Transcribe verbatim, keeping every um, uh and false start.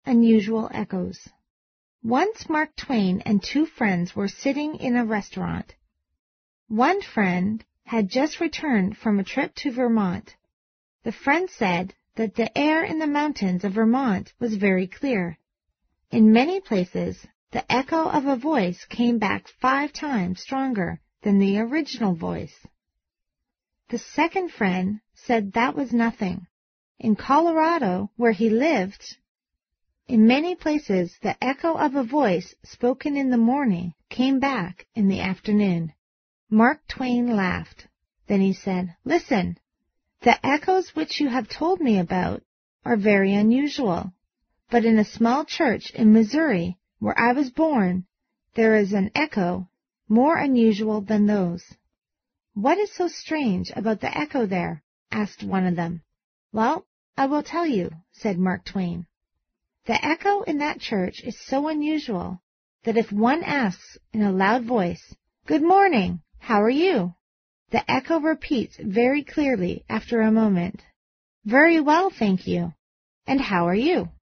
unusual echoes. Once Mark Twain and two friends were sitting in a restaurant. One friend had just returned from a trip to Vermont. The friend said that the air in the mountains of Vermont was very clear. In many places, the echo of a voice came back five times stronger than the original voice. The second friend said that was nothing. In Colorado, where he lived, in many places the echo of a voice spoken in the morning came back in the afternoon. Mark Twain laughed. Then he said, "Listen, the echoes which you have told me about are very unusual, but in a small church in Missouri, where I was born, there is an echo more unusual than those." "What is so strange about the echo there?" asked one of them. "Well, I will tell you," said Mark Twain. "The echo in that church is so unusual that if one asks in a loud voice, 'Good morning, how are you?' the echo repeats very clearly after a moment, 'Very well, thank you. And how are you?'